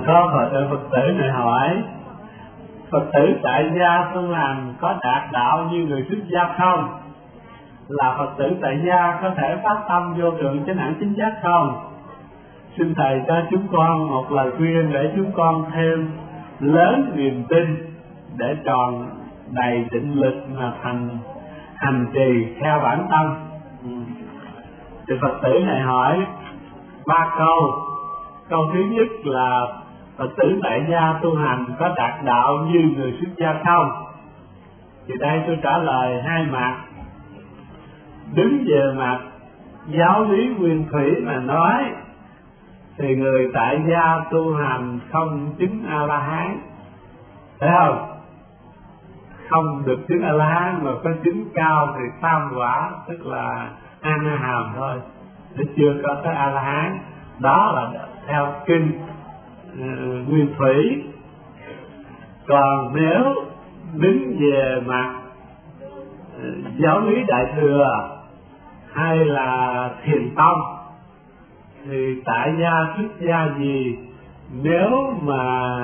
Có Phật tử này hỏi: Phật tử tại gia tu hành có đạt đạo như người xuất gia không? Là Phật tử tại gia có thể phát tâm vô thượng chánh đẳng chính giác không? Xin Thầy cho chúng con một lời khuyên để chúng con thêm lớn niềm tin để tròn đầy định lực mà hành trì theo bản tâm. Thì Phật tử này hỏi 3 câu. Câu thứ nhất là Phật tử tại gia tu hành có đạt đạo như người xuất gia không? Thì đây tôi trả lời hai mặt. Đứng về mặt giáo lý nguyên thủy mà nói thì người tại gia tu hành không chứng A-la-hán, thấy không? Không được chứng A-la-hán, mà có chứng cao thì tam quả, tức là A-na-hàm thôi, nó chưa có tới A-la-hán. Đó là theo kinh nguyên thủy. Còn nếu đứng về mặt giáo lý đại thừa hay là thiền tông thì tại gia xuất gia gì nếu mà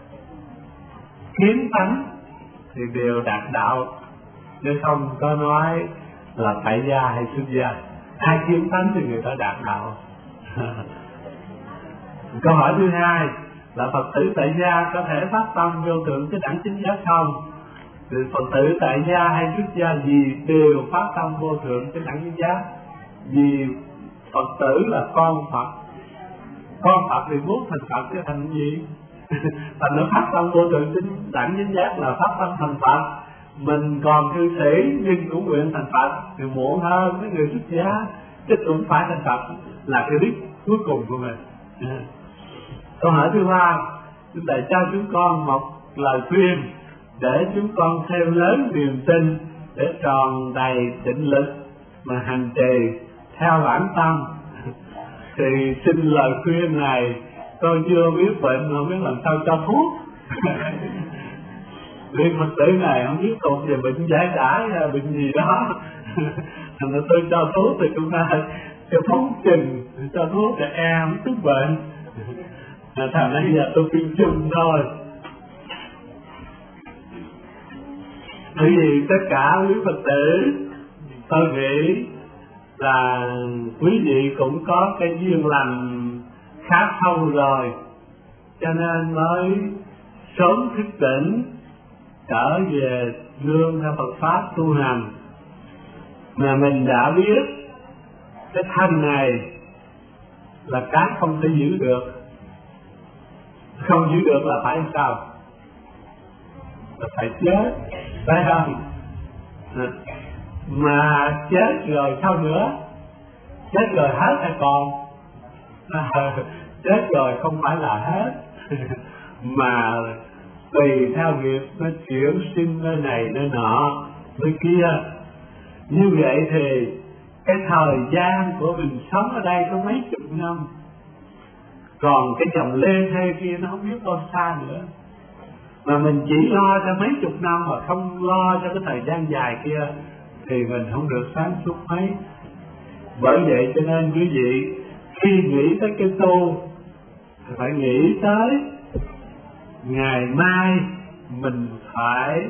kiến tánh thì đều đạt đạo, chứ không có nói là tại gia hay xuất gia. Ai kiến tánh thì người ta đạt đạo. Câu hỏi thứ hai là Phật tử tại gia có thể phát tâm vô thượng chánh đẳng chính giác không? Thì Phật tử tại gia hay xuất gia gì đều phát tâm vô thượng chánh đẳng chính giác. Vì Phật tử là con Phật, con Phật thì muốn thành Phật chứ thành gì? Thành nó phát tâm vô thượng chánh đẳng chính giác là phát tâm thành Phật. Mình còn cư sĩ nhưng cũng nguyện thành Phật thì muộn hơn mấy người xuất gia, chứ cũng phải thành Phật là cái đích cuối cùng của mình. Câu hỏi thứ ba, chúng Thầy cho chúng con một lời khuyên để chúng con thêm lớn niềm tin để tròn đầy định lực mà hành trì theo bản tâm. Thì xin lời khuyên này tôi chưa biết bệnh, không biết làm sao cho thuốc. Riêng Phật tử này không biết thuộc về bệnh giải đãi hay bệnh gì đó. Thành ra tôi cho thuốc thì chúng ta cho phóng trình, cho thuốc để em tức bệnh. Thành ra giờ tôi khuyên chung thôi. Bởi vì tất cả quý Phật tử, tôi nghĩ là quý vị cũng có cái duyên lành khá sâu rồi, cho nên mới sớm thức tỉnh trở về nương theo Phật pháp tu hành. Mà mình đã biết cái thân này là cái không thể giữ được, không giữ được là phải sao? Là phải chết, phải không? Mà chết rồi sao nữa? Chết rồi hết hay còn? Chết rồi không phải là hết mà tùy theo nghiệp nó chuyển sinh nơi này nơi nọ nơi kia. Như vậy thì cái thời gian của mình sống ở đây có mấy chục năm, còn cái dòng lê thê kia nó không biết bao xa nữa. Mà mình chỉ lo cho mấy chục năm mà không lo cho cái thời gian dài kia thì mình không được sáng suốt mấy. Bởi vậy cho nên quý vị khi nghĩ tới cái tu thì phải nghĩ tới ngày mai mình phải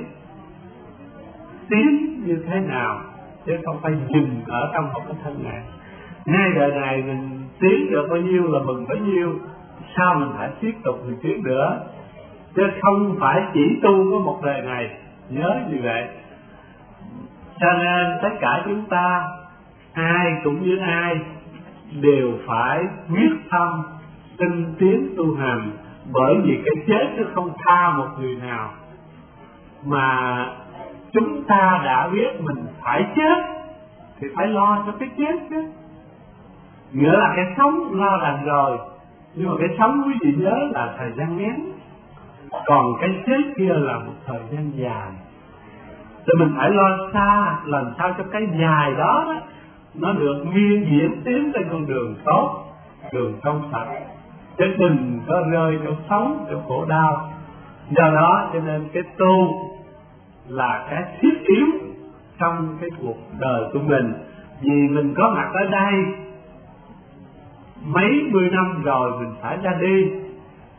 tiến như thế nào, chứ không phải dừng ở trong một cái thân này. Ngay đời này mình tiến được bao nhiêu là mừng bấy nhiêu, sao mình phải tiếp tục mình tiến nữa, chứ không phải chỉ tu có một đời này. Nhớ như vậy. Cho nên tất cả chúng ta ai cũng như ai đều phải quyết tâm tinh tiến tu hành, bởi vì cái chết nó không tha một người nào. Mà chúng ta đã biết mình phải chết thì phải lo cho cái chết chứ. Nghĩa là cái sống lo đành rồi, nhưng mà cái sống quý vị nhớ là thời gian ngắn, còn cái chết kia là một thời gian dài. Thì mình phải lo xa, làm sao cho cái dài đó, nó được miên diễn tiến trên con đường tốt, đường trong sạch, chứ đừng có rơi chỗ sống, chỗ khổ đau. Do đó cho nên cái tu là cái thiết yếu trong cái cuộc đời của mình. Vì mình có mặt ở đây mấy mươi năm rồi, mình phải ra đi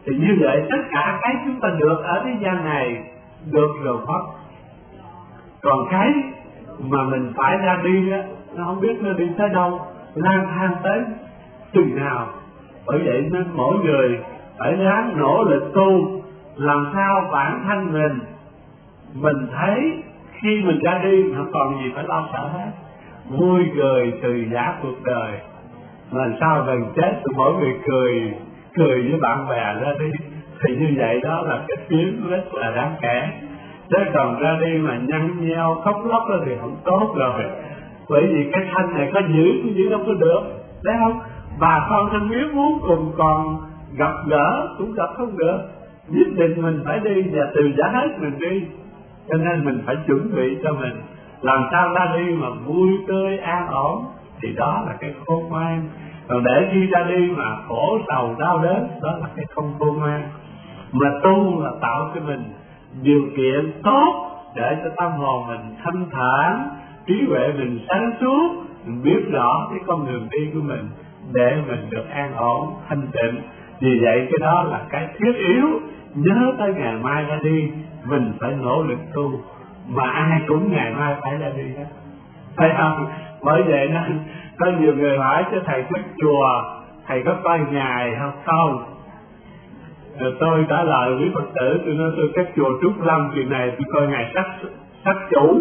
Thì như vậy tất cả cái chúng ta được ở thế gian này được rồi mất. Còn cái mà mình phải ra đi á, nó không biết nó đi tới đâu, lang thang tới chừng nào. Bởi vậy nên mỗi người phải ráng nỗ lực tu, làm sao bản thân mình thấy khi mình ra đi không còn gì phải lo sợ hết, vui cười từ giả cuộc đời. Làm sao gần chết thì mỗi người cười với bạn bè ra đi, thì như vậy đó là cái chuyến rất là đáng kể. Chứ còn ra đi mà nhăn nheo khóc lóc thì không tốt rồi. Bởi vì cái thanh này có giữ đâu có được, thấy không? Bà con thân biết muốn cùng còn gặp gỡ cũng gặp không được, nhất định mình phải đi và từ giá hết mình đi. Cho nên mình phải chuẩn bị cho mình làm sao ra đi mà vui tươi an ổn, thì đó là cái khôn ngoan. Còn để khi ra đi mà khổ sầu đau đớn, đó là cái không khôn ngoan. Mà tu là tạo cho mình điều kiện tốt để cho tâm hồn mình thanh thản, trí huệ mình sáng suốt, mình biết rõ cái con đường đi của mình để mình được an ổn, thanh tịnh. Vì vậy cái đó là cái thiết yếu. Nhớ tới ngày mai ra đi, mình phải nỗ lực tu, mà ai cũng ngày mai phải ra đi hết, thấy không? Bởi vậy nên có nhiều người hỏi cho thầy cất chùa, thầy có coi ngày không? Không. Rồi tôi trả lời với Phật tử, tôi nói tôi cất chùa Trúc Lâm kỳ này tôi coi ngày sắc chủ.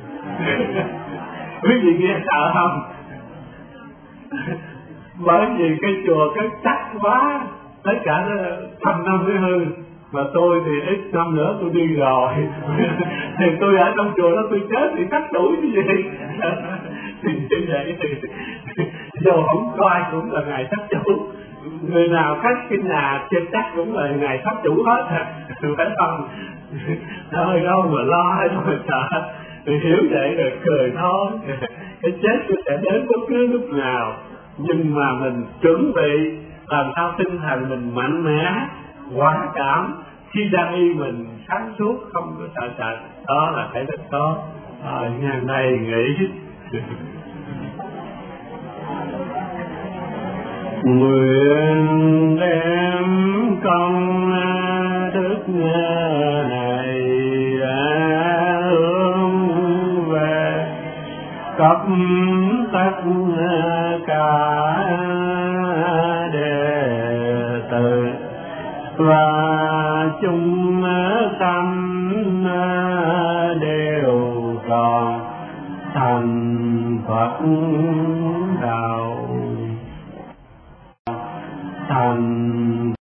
Quý vị nghe sợ không? Bởi vì cái chùa cái chắc quá, tất cả nó trăm năm mới hư. Mà tôi thì ít năm nữa tôi đi rồi. Thì tôi ở trong chùa đó tôi chết thì cắt đuổi cái gì. Thì như vậy thì dù không coi cũng là ngày sắc chủ. Người nào cắt cái nhà trên chắc cũng là ngày sắc chủ hết. Phải không? Thôi đâu mà lo, đâu mà sợ. Thì hiểu vậy rồi cười thôi. Cái chết nó sẽ đến bất cứ lúc nào. Nhưng mà mình chuẩn bị làm sao tinh thần mình mạnh mẽ, quả cảm, khi ra đi mình sáng suốt, không có sợ sệt. Đó là cái rất tốt. Ngày nay nghĩ nguyện đem công đức này hướng về khắp tất cả đệ tử và chúng sanh đều còn thành Phật đạo thành